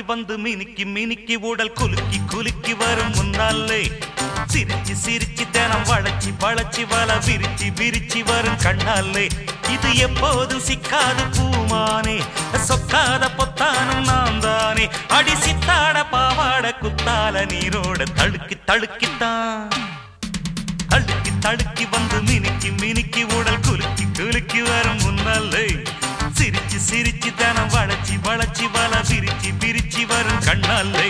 வந்து மினுக்கி மினுக்கி உடல் குலுக்கி குலுக்கி வரும் முன்னாலே சிரிச்சு சிரிச்சு தினம் வளைச்சி வளைச்சி வல விரிச்சி விரிச்சி வரும் கண்ணாலே இது எப்போதும் சிக்காது பூமானே சொக்காத பொத்தானும் நான் தானே அடி சித்தாட பாவாட குத்தால நீரோட தழுக்கி தழுக்கித்தான் தழுக்கி தழுக்கி வந்து மினுக்கி மினுக்கி உடல் குலுக்கி குலுக்கி வரும் முன்னாலே சிரிச்சு சிரிச்சு தினம் வளைச்சி வளைச்சி வல விரிச்சி விரிச்சி வரும் கண்ணாலே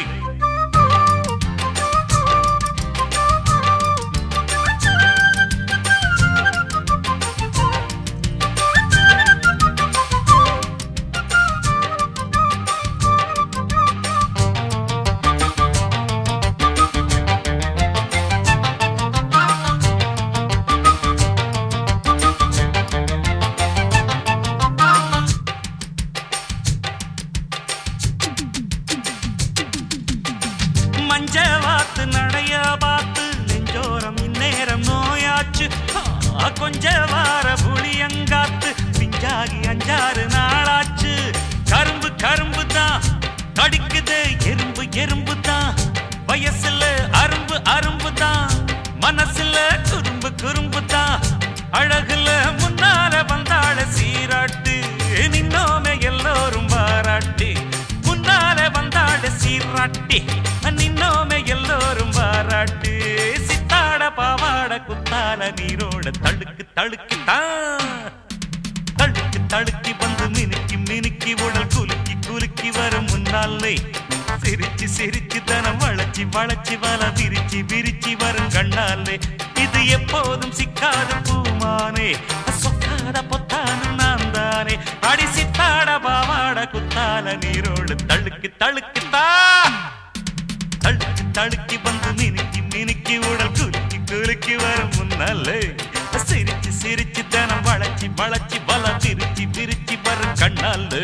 மஞ்சவாத்து நடைய பார்த்து நெஞ்சோரம் இந்நேரம் நோயாச்சு கொஞ்ச வார புளியங்காத்து பிஞ்சாகி 5-6 நாளாச்சு கரும்பு கரும்பு தான் கடிக்குது எறும்பு எறும்பு தான் வயசுல அரும்பு அரும்பு தான் மனசுல குறும்பு குறும்பு தான் அழகுல முன்னால வந்தாள சீராட்டு நின்னோமே எல்லோரும் பாராட்டி முன்னால வந்தாள சீராட்டி நின்னோமே எல்லோரும் பாராட்டு சித்தாட பாவாட குத்தால நீரோட தழுக்கு தழுக்கு தழுக்கு தழுக்கி வந்து மினுக்கி மினுக்கி உடல் குலுக்கி குலுக்கி வரும் முன்னாலே சிரிச்சு சிரிச்சு தனம் வளைச்சி வளைச்சி வல விரிச்சி விரிச்சி வரும் கண்ணாலே இது எப்போதும் சிக்காத பூமானே சொக்காத பொத்தானும் நான் தானே அடி சித்தாட பாவாட குத்தால நீரோடு தழுக்கு தழுக்கு தழுக்கு தழுக்கி வந்து மினுக்கி மினுக்கி உடல் குலுக்கி குலுக்கி வரும் முன்னாலே சிரிச்சு சிரிச்சு தனம் வளைச்சி வளைச்சி வல விரிச்சி விரிச்சி வரும் கண்ணாலே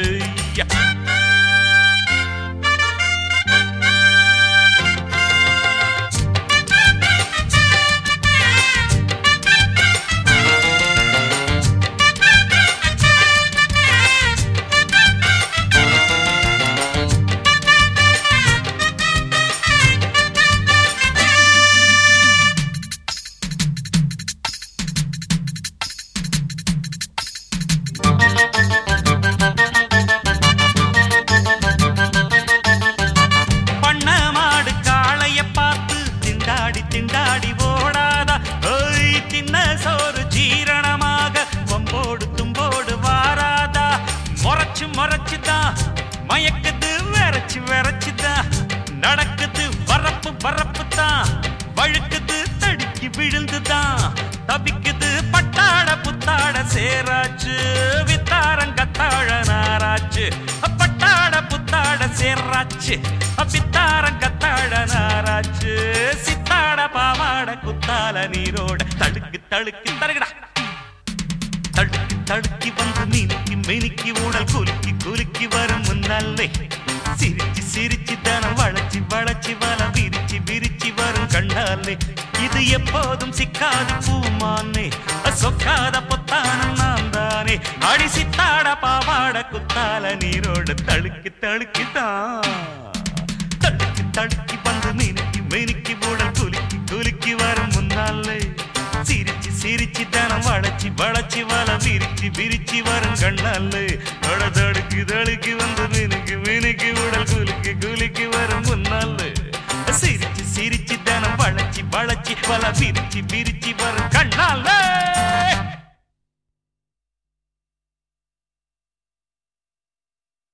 திண்டாடி ஓடாதா ஓய் தின்ன சோறு ஜீரணமாக வம்போடு தும்போடு வாராதா முறைச்சு முறைச்சுதான் மயக்குது வெறச்சு வெறச்சுதான் நடக்குது வரப்பு வரப்பு தான் வழுக்குது தடுக்கி விழுந்துதான் தவிக்குது பட்டாட புத்தாட சேராச்சு வித்தாரங்கத்தாழ நாராச்சு பட்டாட புத்தாட சேராச்சு வித்தாரங்கத்தாழ நாராச்சு சித்தாட பாவாட குத்தால நீரோட தழுக்கு தழுக்கு தருகடா தழுக்கு தழுக்கி வந்து மினுக்கி மினுக்கி உடல் குலுக்கி குலுக்கி வரும் முன்னாலே சிரிச்சு சிரிச்சு தனம் வளைச்சி வளைச்சி வல விரிச்சி விரிச்சி வரும் கண்ணாலே இது எப்போதும் சிக்காது பூமானே சொக்காத பொத்தானும் நான் தானே அடி சித்தாட பாவாட குத்தால நீரோட தழுக்கு தழுக்கி தழுக்கு தழுக்கி வந்து மினுக்கி மினுக்கி உடல் குலுக்கி குலுக்கி வரும் முன்னாலே சிரிச்சு சிரிச்சு தனம் வளைச்சி வளைச்சி வல விரிச்சி விரிச்சி வரும் கண்ணாலே தடுக்கி தடுக்கி வந்து மினுக்கி மினுக்கி உடல் குலுக்கி குலுக்கி வரும் முன்னாலே சிரிச்சு சிரிச்சு தனம் வளைச்சி வளைச்சி வல விரிச்சி விரிச்சி வரும் கண்ணாலே